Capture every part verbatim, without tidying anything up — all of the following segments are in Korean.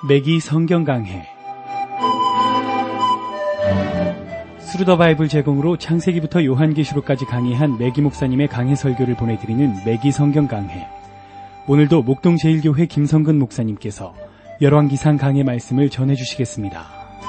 매기 성경 강해. 스루더 바이블 제공으로 창세기부터 요한계시록까지 강의한 매기 목사님의 강해 설교를 보내드리는 매기 성경 강해. 오늘도 목동제일교회 김성근 목사님께서 열왕기상 강해 말씀을 전해주시겠습니다.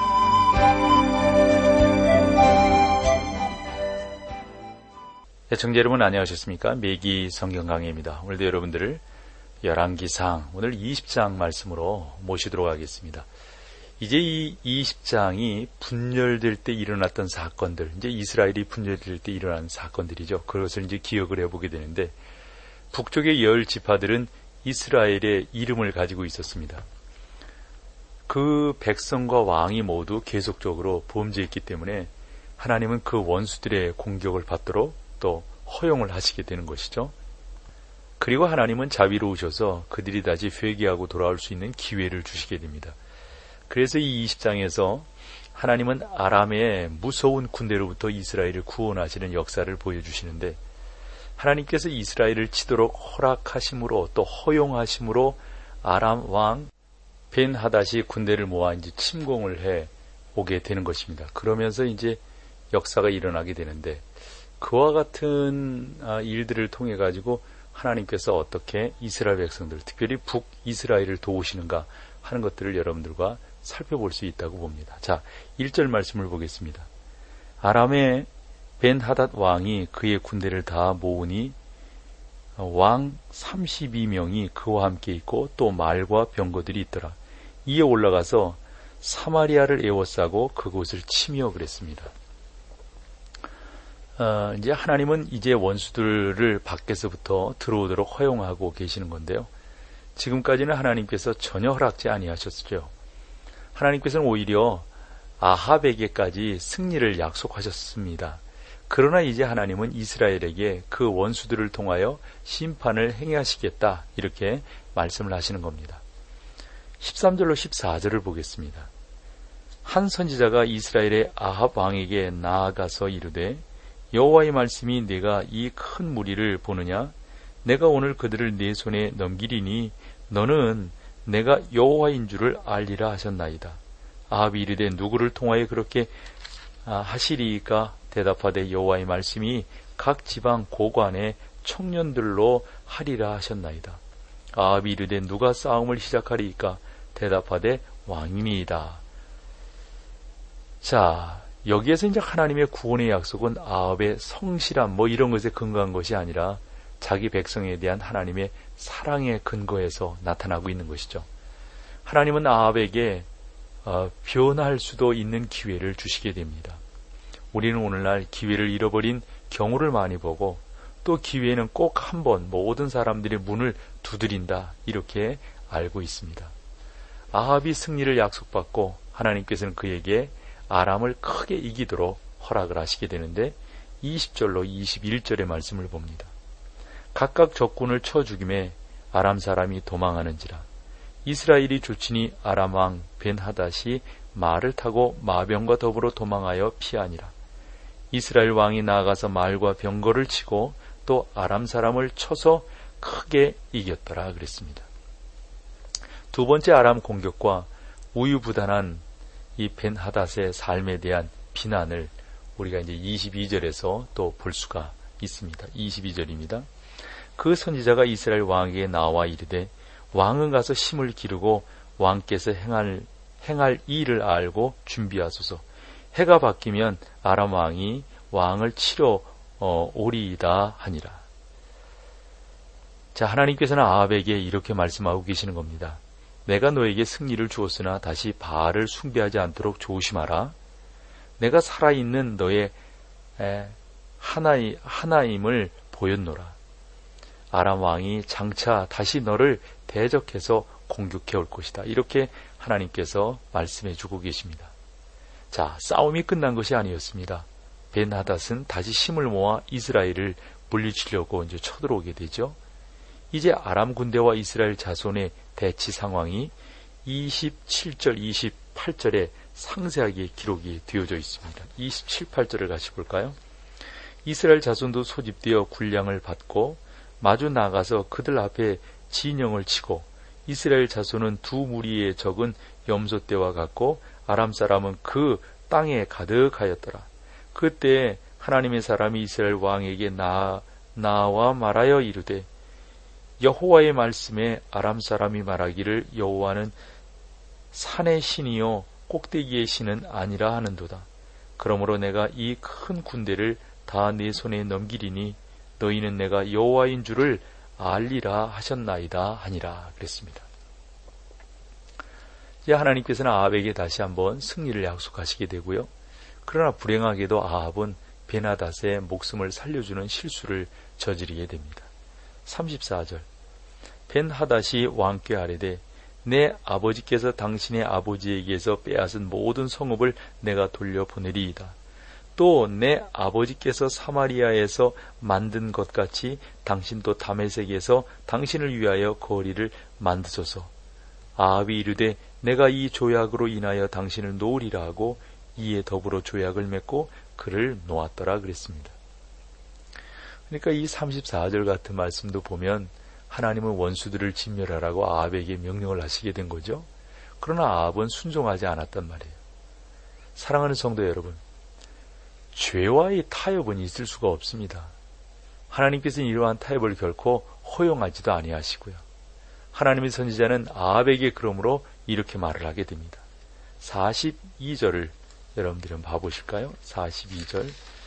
애청자 여러분 안녕하셨습니까? 매기 성경 강해입니다. 오늘도 여러분들을 열왕기상 오늘 이십 장 말씀으로 모시도록 하겠습니다. 이제 이 이십 장이 분열될 때 일어났던 사건들, 이제 이스라엘이 분열될 때 일어난 사건들이죠. 그것을 이제 기억을 해보게 되는데, 북쪽의 열 지파들은 이스라엘의 이름을 가지고 있었습니다. 그 백성과 왕이 모두 계속적으로 범죄했기 때문에 하나님은 그 원수들의 공격을 받도록 또 허용을 하시게 되는 것이죠. 그리고 하나님은 자비로우셔서 그들이 다시 회개하고 돌아올 수 있는 기회를 주시게 됩니다. 그래서 이 이십 장에서 하나님은 아람의 무서운 군대로부터 이스라엘을 구원하시는 역사를 보여주시는데, 하나님께서 이스라엘을 치도록 허락하심으로 또 허용하심으로 아람 왕 벤하닷이 군대를 모아 이제 침공을 해 오게 되는 것입니다. 그러면서 이제 역사가 일어나게 되는데, 그와 같은 일들을 통해 가지고 하나님께서 어떻게 이스라엘 백성들, 특별히 북이스라엘을 도우시는가 하는 것들을 여러분들과 살펴볼 수 있다고 봅니다. 자, 일 절 말씀을 보겠습니다. 아람의 벤하닷 왕이 그의 군대를 다 모으니 왕 삼십이 명이 그와 함께 있고 또 말과 병거들이 있더라. 이에 올라가서 사마리아를 에워싸고 그곳을 치며 그랬습니다. 어, 이제 하나님은 이제 원수들을 밖에서부터 들어오도록 허용하고 계시는 건데요. 지금까지는 하나님께서 전혀 허락지 아니하셨죠. 하나님께서는 오히려 아합에게까지 승리를 약속하셨습니다. 그러나 이제 하나님은 이스라엘에게 그 원수들을 통하여 심판을 행하시겠다, 이렇게 말씀을 하시는 겁니다. 십삼 절로 십사 절을 보겠습니다. 한 선지자가 이스라엘의 아합 왕에게 나아가서 이르되, 여호와의 말씀이 내가 이 큰 무리를 보느냐? 내가 오늘 그들을 내 손에 넘기리니 너는 내가 여호와인 줄을 알리라 하셨나이다. 아합이 이르되 누구를 통하여 그렇게 하시리이까? 대답하되 여호와의 말씀이 각 지방 고관의 청년들로 하리라 하셨나이다. 아합이 이르되 누가 싸움을 시작하리이까? 대답하되 왕이니이다. 자, 여기에서 이제 하나님의 구원의 약속은 아합의 성실함 뭐 이런 것에 근거한 것이 아니라 자기 백성에 대한 하나님의 사랑의 근거에서 나타나고 있는 것이죠. 하나님은 아합에게 어, 변할 수도 있는 기회를 주시게 됩니다. 우리는 오늘날 기회를 잃어버린 경우를 많이 보고, 또 기회는 꼭 한 번 모든 사람들의 문을 두드린다, 이렇게 알고 있습니다. 아합이 승리를 약속받고 하나님께서는 그에게 아람을 크게 이기도록 허락을 하시게 되는데, 이십 절로 이십일 절의 말씀을 봅니다. 각각 적군을 쳐 죽임에 아람 사람이 도망하는지라. 이스라엘이 조치니 아람 왕 벤하닷이 말을 타고 마병과 더불어 도망하여 피하니라. 이스라엘 왕이 나아가서 말과 병거를 치고 또 아람 사람을 쳐서 크게 이겼더라 그랬습니다. 두 번째 아람 공격과 우유부단한 이 벤하닷의 삶에 대한 비난을 우리가 이제 이십이 절에서 또 볼 수가 있습니다. 이십이 절입니다. 그 선지자가 이스라엘 왕에게 나와 이르되, 왕은 가서 힘을 기르고 왕께서 행할, 행할 일을 알고 준비하소서. 해가 바뀌면 아람 왕이 왕을 치러 어, 오리이다 하니라. 자, 하나님께서는 아합에게 이렇게 말씀하고 계시는 겁니다. 내가 너에게 승리를 주었으나 다시 바알을 숭배하지 않도록 조심하라. 내가 살아있는 너의 에, 하나이, 하나임을 보였노라. 아람 왕이 장차 다시 너를 대적해서 공격해 올 것이다. 이렇게 하나님께서 말씀해 주고 계십니다. 자, 싸움이 끝난 것이 아니었습니다. 벤하닷은 다시 힘을 모아 이스라엘을 물리치려고 이제 쳐들어오게 되죠. 이제 아람 군대와 이스라엘 자손의 대치 상황이 이십칠 절, 이십팔 절에 상세하게 기록이 되어져 있습니다. 이십칠, 팔 절을 같이 볼까요? 이스라엘 자손도 소집되어 군량을 받고 마주 나가서 그들 앞에 진영을 치고 이스라엘 자손은 두 무리의 적은 염소떼와 같고 아람 사람은 그 땅에 가득하였더라. 그때 하나님의 사람이 이스라엘 왕에게 나, 나와 말하여 이르되 여호와의 말씀에 아람 사람이 말하기를 여호와는 산의 신이요 꼭대기의 신은 아니라 하는도다. 그러므로 내가 이 큰 군대를 다 내 손에 넘기리니 너희는 내가 여호와인 줄을 알리라 하셨나이다 하니라 그랬습니다. 이제 하나님께서는 아합에게 다시 한번 승리를 약속하시게 되고요. 그러나 불행하게도 아합은 베나닷의 목숨을 살려주는 실수를 저지르게 됩니다. 삼십사 절 벤하닷이 왕께 아뢰되 내 아버지께서 당신의 아버지에게서 빼앗은 모든 성읍을 내가 돌려보내리이다. 또 내 아버지께서 사마리아에서 만든 것 같이 당신도 다메섹에서 당신을 위하여 거리를 만드소서. 아합이 이르되 내가 이 조약으로 인하여 당신을 놓으리라 하고 이에 더불어 조약을 맺고 그를 놓았더라 그랬습니다. 그러니까 이 삼십사 절 같은 말씀도 보면 하나님은 원수들을 진멸하라고 아합에게 명령을 하시게 된 거죠. 그러나 아합은 순종하지 않았단 말이에요. 사랑하는 성도 여러분, 죄와의 타협은 있을 수가 없습니다. 하나님께서는 이러한 타협을 결코 허용하지도 아니하시고요. 하나님의 선지자는 아합에게 그러므로 이렇게 말을 하게 됩니다. 사십이 절을 여러분들이 한번 봐보실까요? 사십이 절,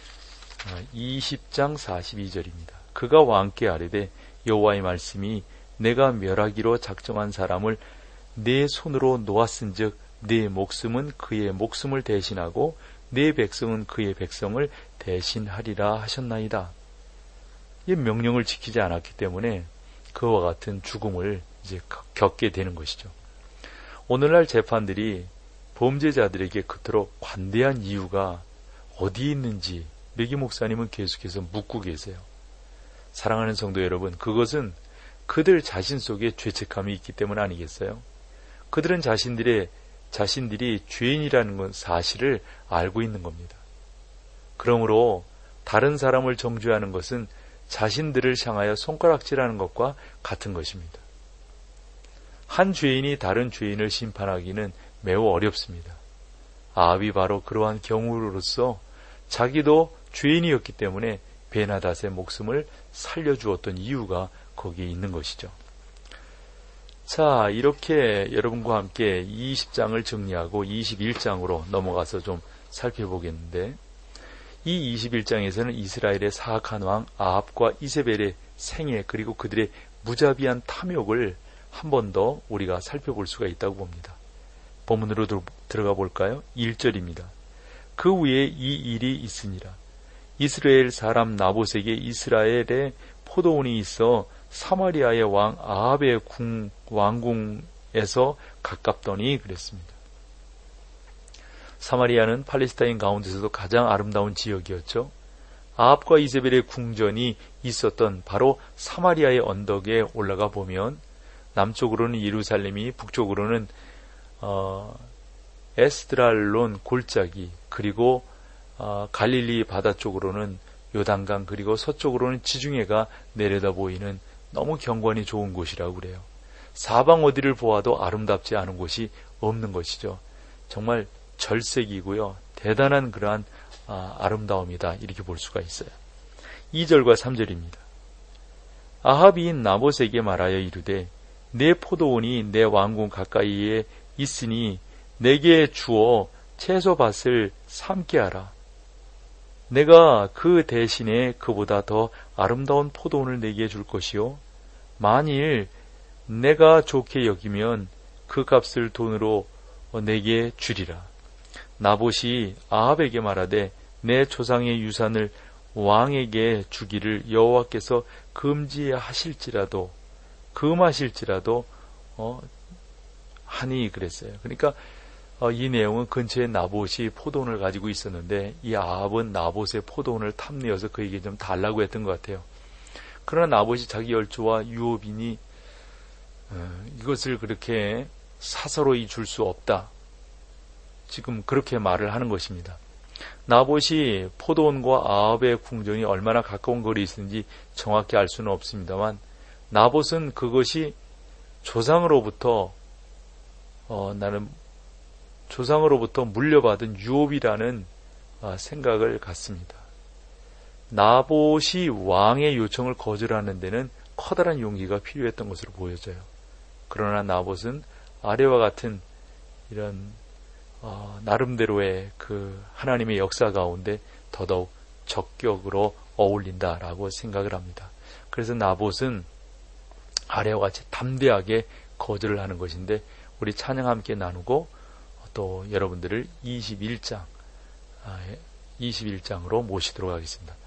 이십 장 사십이 절입니다. 그가 왕께 아뢰되 여호와의 말씀이 내가 멸하기로 작정한 사람을 내 손으로 놓았은즉 내 목숨은 그의 목숨을 대신하고 내 백성은 그의 백성을 대신하리라 하셨나이다. 이 명령을 지키지 않았기 때문에 그와 같은 죽음을 이제 겪게 되는 것이죠. 오늘날 재판들이 범죄자들에게 그토록 관대한 이유가 어디에 있는지 매기 목사님은 계속해서 묻고 계세요. 사랑하는 성도 여러분, 그것은 그들 자신 속에 죄책감이 있기 때문 아니겠어요? 그들은 자신들의 자신들이 죄인이라는 사실을 알고 있는 겁니다. 그러므로 다른 사람을 정죄하는 것은 자신들을 향하여 손가락질하는 것과 같은 것입니다. 한 죄인이 다른 죄인을 심판하기는 매우 어렵습니다. 아합이 바로 그러한 경우로서 자기도 죄인이었기 때문에 베나닷의 목숨을 살려주었던 이유가 거기에 있는 것이죠. 자, 이렇게 여러분과 함께 이십 장을 정리하고 이십일 장으로 넘어가서 좀 살펴보겠는데, 이 이십일 장에서는 이스라엘의 사악한 왕 아합과 이세벨의 생애 그리고 그들의 무자비한 탐욕을 한 번 더 우리가 살펴볼 수가 있다고 봅니다. 본문으로 들어가 볼까요? 일 절입니다. 그 후에 이 일이 있으니라. 이스라엘 사람 나봇에게 이스라엘의 포도원이 있어 사마리아의 왕 아합의 궁, 왕궁에서 가깝더니 그랬습니다. 사마리아는 팔레스타인 가운데서도 가장 아름다운 지역이었죠. 아합과 이세벨의 궁전이 있었던 바로 사마리아의 언덕에 올라가 보면 남쪽으로는 예루살렘이, 북쪽으로는 어, 에스드랄론 골짜기, 그리고 어, 갈릴리 바다 쪽으로는 요단강, 그리고 서쪽으로는 지중해가 내려다 보이는 너무 경관이 좋은 곳이라고 그래요. 사방 어디를 보아도 아름답지 않은 곳이 없는 것이죠. 정말 절색이고요. 대단한 그러한 아, 아름다움이다, 이렇게 볼 수가 있어요. 이 절과 삼 절입니다. 아합이 나봇에게 말하여 이르되 내 포도원이 내 왕궁 가까이에 있으니 내게 주어 채소밭을 삼게 하라. 내가 그 대신에 그보다 더 아름다운 포도원을 내게 줄 것이요, 만일 내가 좋게 여기면 그 값을 돈으로 내게 주리라. 나봇이 아합에게 말하되 내 조상의 유산을 왕에게 주기를 여호와께서 금지하실지라도 금하실지라도 어, 하니 그랬어요. 그러니까 어, 이 내용은 근처에 나봇이 포도원을 가지고 있었는데 이 아합은 나봇의 포도원을 탐내어서 그에게 좀 달라고 했던 것 같아요. 그러나 나봇이 자기 열조와 유업이니 어, 이것을 그렇게 사서로이 줄 수 없다, 지금 그렇게 말을 하는 것입니다. 나봇이 포도원과 아합의 궁전이 얼마나 가까운 거리에 있는지 정확히 알 수는 없습니다만 나봇은 그것이 조상으로부터 어, 나는 조상으로부터 물려받은 유업이라는 어, 생각을 갖습니다. 나봇이 왕의 요청을 거절하는 데는 커다란 용기가 필요했던 것으로 보여져요. 그러나 나봇은 아래와 같은 이런 어, 나름대로의 그 하나님의 역사 가운데 더더욱 적격으로 어울린다라고 생각을 합니다. 그래서 나봇은 아래와 같이 담대하게 거절을 하는 것인데, 우리 찬양 함께 나누고 또 여러분들을 이십일 장 이십일 장으로 모시도록 하겠습니다.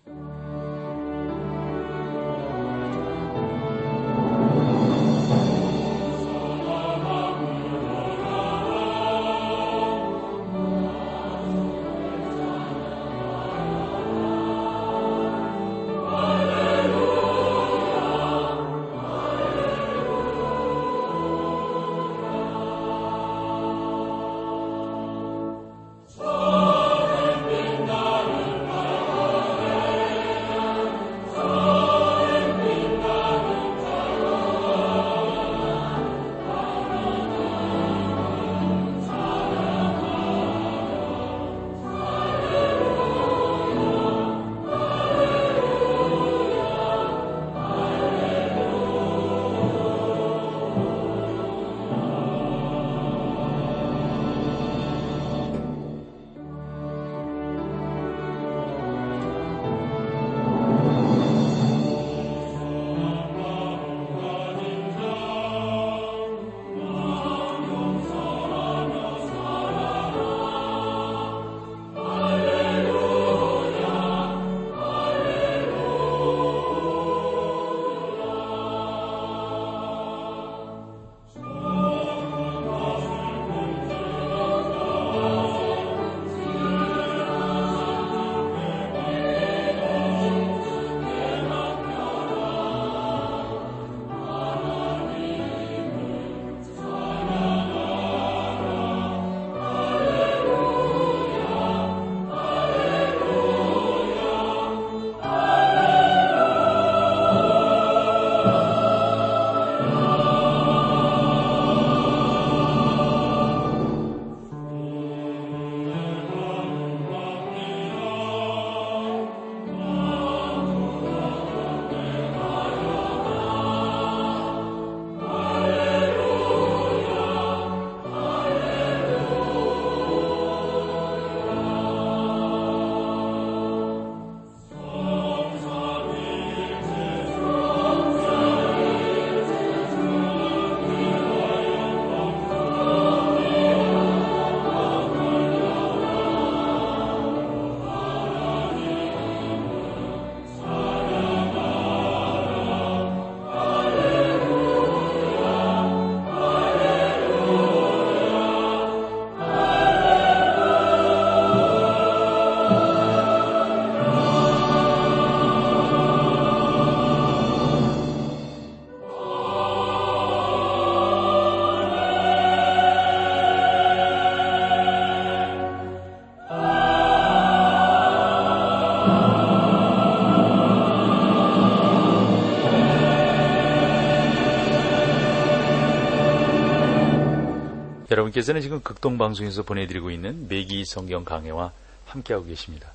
여러분께서는 지금 극동방송에서 보내드리고 있는 매기 성경 강해와 함께하고 계십니다.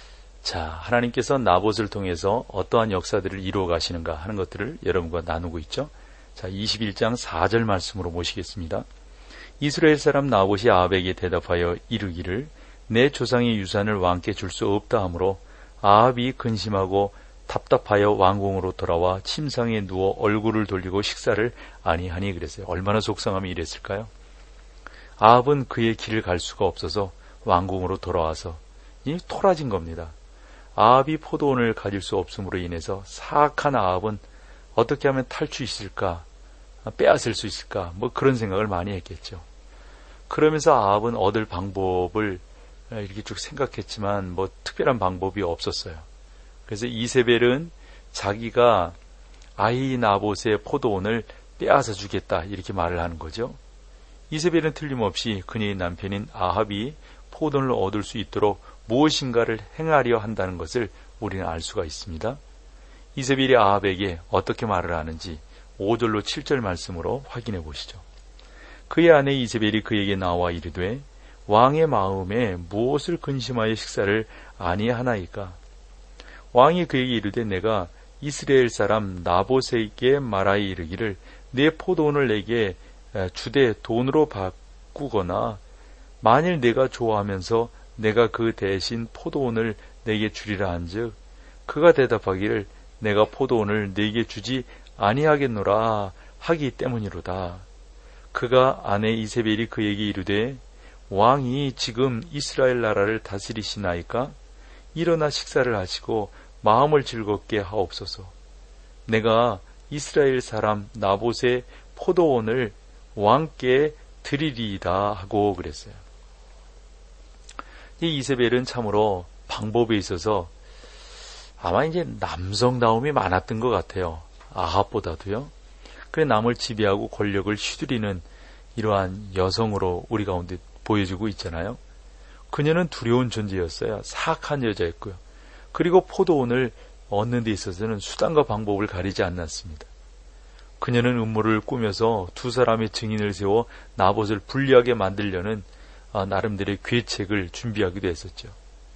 자, 하나님께서 나봇을 통해서 어떠한 역사들을 이루어 가시는가 하는 것들을 여러분과 나누고 있죠. 자, 이십일 장 사 절 말씀으로 모시겠습니다. 이스라엘 사람 나봇이 아합에게 대답하여 이르기를 내 조상의 유산을 왕께 줄 수 없다 하므로 아합이 근심하고 답답하여 왕궁으로 돌아와 침상에 누워 얼굴을 돌리고 식사를 아니하니 그랬어요. 얼마나 속상하면 이랬을까요? 아합은 그의 길을 갈 수가 없어서 왕궁으로 돌아와서 이 토라진 겁니다. 아합이 포도원을 가질 수 없음으로 인해서 사악한 아합은 어떻게 하면 탈출이 있을까, 빼앗을 수 있을까, 뭐 그런 생각을 많이 했겠죠. 그러면서 아합은 얻을 방법을 이렇게 쭉 생각했지만 뭐 특별한 방법이 없었어요. 그래서 이세벨은 자기가 아히 나봇의 포도원을 빼앗아 주겠다 이렇게 말을 하는 거죠. 이세벨은 틀림없이 그녀의 남편인 아합이 포도원을 얻을 수 있도록 무엇인가를 행하려 한다는 것을 우리는 알 수가 있습니다. 이세벨이 아합에게 어떻게 말을 하는지 오 절로 칠 절 말씀으로 확인해 보시죠. 그의 아내 이세벨이 그에게 나와 이르되 왕의 마음에 무엇을 근심하여 식사를 아니하나이까? 왕이 그에게 이르되 내가 이스라엘 사람 나봇에게 말하여 이르기를 내 포도원을 내게 주되 돈으로 바꾸거나 만일 내가 좋아하면서 내가 그 대신 포도원을 내게 주리라 한즉 그가 대답하기를 내가 포도원을 내게 주지 아니하겠노라 하기 때문이로다. 그가 아내 이세벨이 그에게 이르되 왕이 지금 이스라엘 나라를 다스리시나이까? 일어나 식사를 하시고 마음을 즐겁게 하옵소서. 내가 이스라엘 사람 나봇의 포도원을 왕께 드리리이다 하고 그랬어요. 이 이세벨은 참으로 방법에 있어서 아마 이제 남성다움이 많았던 것 같아요. 아합보다도요. 그래 남을 지배하고 권력을 휘두르는 이러한 여성으로 우리 가운데 보여지고 있잖아요. 그녀는 두려운 존재였어요. 사악한 여자였고요. 그리고 포도원을 얻는 데 있어서는 수단과 방법을 가리지 않았습니다. 그녀는 음모를 꾸며서 두 사람의 증인을 세워 나봇을 불리하게 만들려는 나름대로의 계책을 준비하기도 했었죠.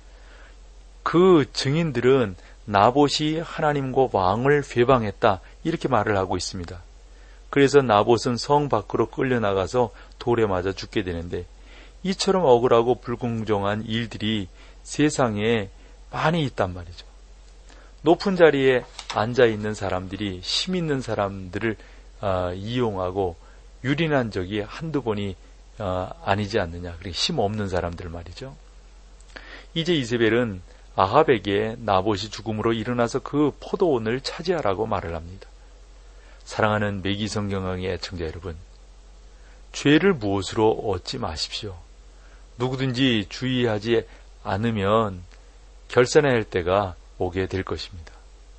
그 증인들은 나봇이 하나님과 왕을 회방했다 이렇게 말을 하고 있습니다. 그래서 나봇은 성 밖으로 끌려나가서 돌에 맞아 죽게 되는데 이처럼 억울하고 불공정한 일들이 세상에 많이 있단 말이죠. 높은 자리에 앉아있는 사람들이 힘 있는 사람들을 어, 이용하고 유린한 적이 한두 번이 어, 아니지 않느냐. 그러니까 힘 없는 사람들 말이죠. 이제 이세벨은 아합에게 나봇이 죽음으로 일어나서 그 포도원을 차지하라고 말을 합니다. 사랑하는 매기성경강의 애청자 여러분, 죄를 무엇으로 얻지 마십시오. 누구든지 주의하지 않으면 결산할 때가 오게 될 것입니다.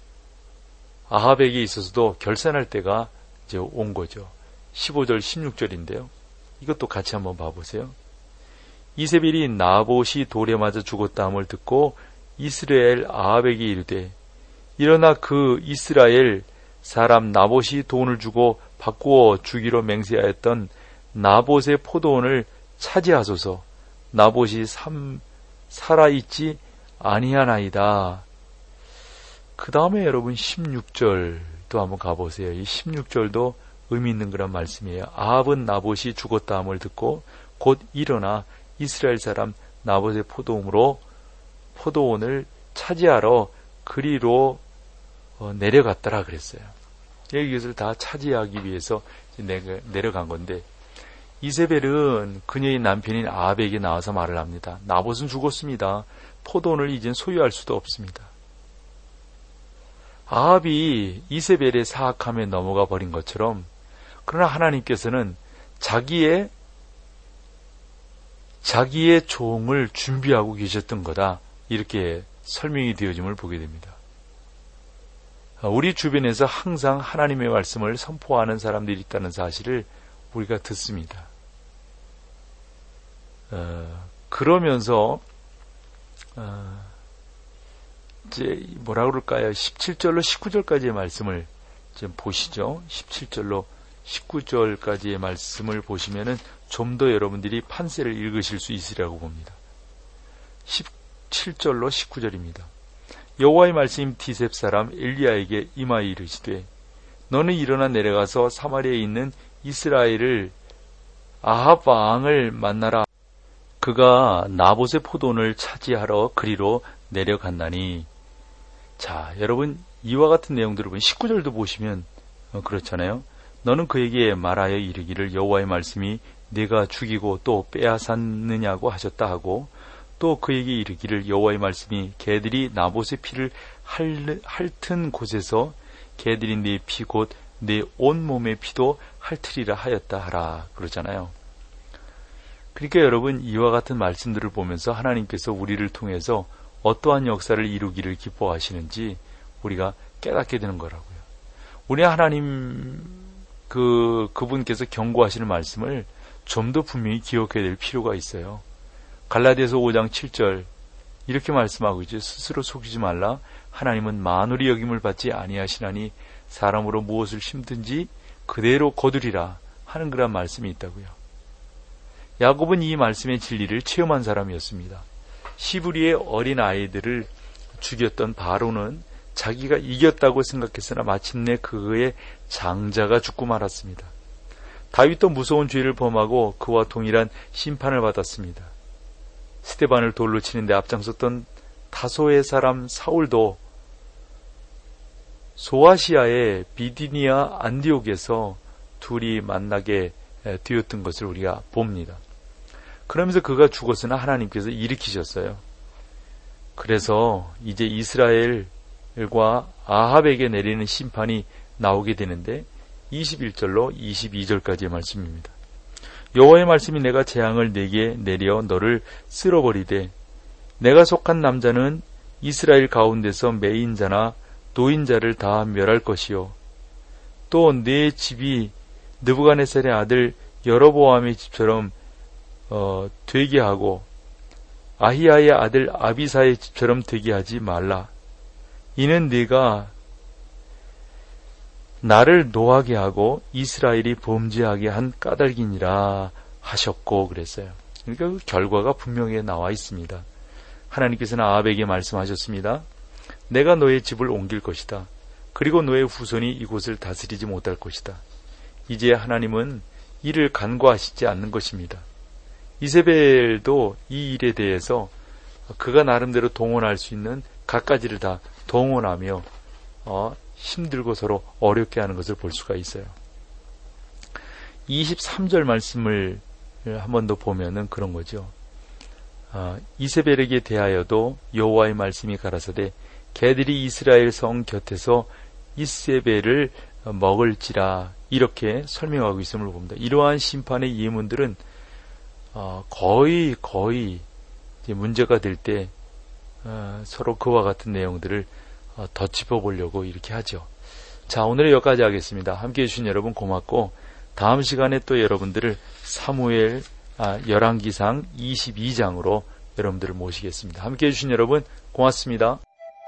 아합에게 있어서도 결산할 때가 이제 온 거죠. 십오 절, 십육 절인데요. 이것도 같이 한번 봐보세요. 이세벨이 나봇이 돌에 맞아 죽었다함을 듣고 이스라엘 아합에게 이르되 일어나 그 이스라엘 사람 나봇이 돈을 주고 바꾸어 주기로 맹세하였던 나봇의 포도원을 차지하소서. 나봇이 삼, 살아있지 아니하나이다. 그 다음에 여러분 십육 절도 한번 가보세요. 이 십육 절도 의미 있는 그런 말씀이에요. 아합은 나봇이 죽었다함을 듣고 곧 일어나 이스라엘 사람 나봇의 포도원으로 포도원을 차지하러 그리로 내려갔더라 그랬어요. 이것을 다 차지하기 위해서 내려간 건데 이세벨은 그녀의 남편인 아합에게 나와서 말을 합니다. 나봇은 죽었습니다. 포도원을 이젠 소유할 수도 없습니다. 아합이 이세벨의 사악함에 넘어가 버린 것처럼 그러나 하나님께서는 자기의 자기의 종을 준비하고 계셨던 거다. 이렇게 설명이 되어짐을 보게 됩니다. 우리 주변에서 항상 하나님의 말씀을 선포하는 사람들이 있다는 사실을 우리가 듣습니다. 어, 그러면서 어, 이제 뭐라 그럴까요? 십칠 절로 십구 절까지의 말씀을 좀 보시죠. 십칠 절로 십구 절까지의 말씀을 보시면은 좀 더 여러분들이 판세를 읽으실 수 있으리라고 봅니다. 십칠 절로 십구 절입니다. 여호와의 말씀이 디셉 사람 엘리야에게 임하여 이르시되 너는 일어나 내려가서 사마리아에 있는 이스라엘을 아합 왕을 만나라. 그가 나봇의 포도원을 차지하러 그리로 내려갔나니. 자, 여러분 이와 같은 내용들을 보면 십구 절도 보시면 어, 그렇잖아요. 너는 그에게 말하여 이르기를 여호와의 말씀이 내가 죽이고 또 빼앗았느냐고 하셨다 하고 또 그에게 이르기를 여호와의 말씀이 개들이 나봇의 피를 핥은 곳에서 개들이 네 피 곧 내 온몸의 피도 핥으리라 하였다 하라 그러잖아요. 그러니까 여러분 이와 같은 말씀들을 보면서 하나님께서 우리를 통해서 어떠한 역사를 이루기를 기뻐하시는지 우리가 깨닫게 되는 거라고요. 우리 하나님 그 그분께서 경고하시는 말씀을 좀 더 분명히 기억해야 될 필요가 있어요. 갈라디아서 오 장 칠 절 이렇게 말씀하고 있죠. 스스로 속이지 말라. 하나님은 만울이 여김을 받지 아니하시나니 사람으로 무엇을 심든지 그대로 거두리라 하는 그런 말씀이 있다고요. 야곱은 이 말씀의 진리를 체험한 사람이었습니다. 시브리의 어린 아이들을 죽였던 바로는 자기가 이겼다고 생각했으나 마침내 그의 장자가 죽고 말았습니다. 다윗도 무서운 죄를 범하고 그와 동일한 심판을 받았습니다. 스데반을 돌로 치는데 앞장섰던 다소의 사람 사울도 소아시아의 비디니아 안디옥에서 둘이 만나게 되었던 것을 우리가 봅니다. 그러면서 그가 죽었으나 하나님께서 일으키셨어요. 그래서 이제 이스라엘과 아합에게 내리는 심판이 나오게 되는데 이십일 절로 이십이 절까지의 말씀입니다. 여호와의 말씀이 내가 재앙을 내게 내려 너를 쓸어버리되 내가 속한 남자는 이스라엘 가운데서 매인자나 노인자를 다 멸할 것이요 또 내 집이 느부갓네살의 아들 여로보암의 집처럼 어, 되게 하고 아히야의 아들 아비사의 집처럼 되게 하지 말라. 이는 네가 나를 노하게 하고 이스라엘이 범죄하게 한 까닭이니라 하셨고 그랬어요. 그러니까 그 결과가 분명히 나와 있습니다. 하나님께서는 아합에게 말씀하셨습니다. 내가 너의 집을 옮길 것이다. 그리고 너의 후손이 이곳을 다스리지 못할 것이다. 이제 하나님은 이를 간과하시지 않는 것입니다. 이세벨도 이 일에 대해서 그가 나름대로 동원할 수 있는 갖가지를 다 동원하며 어, 힘들고 서로 어렵게 하는 것을 볼 수가 있어요. 이십삼 절 말씀을 한 번 더 보면은 그런 거죠. 어, 이세벨에게 대하여도 여호와의 말씀이 가라사대 개들이 이스라엘 성 곁에서 이세벨을 먹을지라 이렇게 설명하고 있음을 봅니다. 이러한 심판의 예문들은 어, 거의 거의 이제 문제가 될 때 어, 서로 그와 같은 내용들을 어, 더 짚어보려고 이렇게 하죠. 자, 오늘은 여기까지 하겠습니다. 함께해 주신 여러분 고맙고 다음 시간에 또 여러분들을 사무엘 아, 열왕기상 이십이 장으로 여러분들을 모시겠습니다. 함께해 주신 여러분 고맙습니다.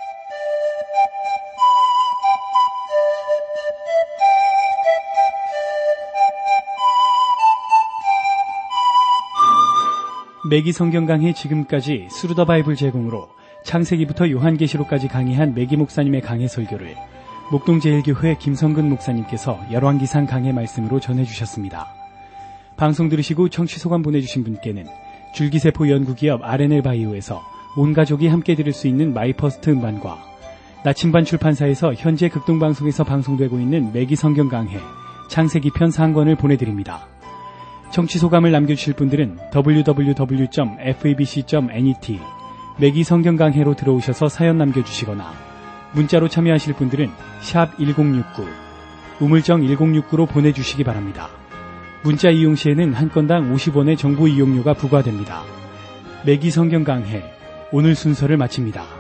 매기 성경 강해 지금까지 스루더 바이블 제공으로 창세기부터 요한계시록까지 강해한 매기 목사님의 강해 설교를 목동제일교회 김성근 목사님께서 열왕기상 강해 말씀으로 전해주셨습니다. 방송 들으시고 청취 소감 보내주신 분께는 줄기세포 연구기업 알엔엘 바이오에서 온 가족이 함께 들을 수 있는 마이퍼스트 음반과 나침반 출판사에서 현재 극동방송에서 방송되고 있는 매기 성경 강해 창세기 편 상권을 보내드립니다. 청취 소감을 남겨주실 분들은 더블유 더블유 더블유 점 에프이비씨 점 넷 매기 성경 강해로 들어오셔서 사연 남겨주시거나 문자로 참여하실 분들은 샵 일공육구 우물정 일공육구로 보내주시기 바랍니다. 문자 이용 시에는 한 건당 오십 원의 정보 이용료가 부과됩니다. 매기 성경 강해 오늘 순서를 마칩니다.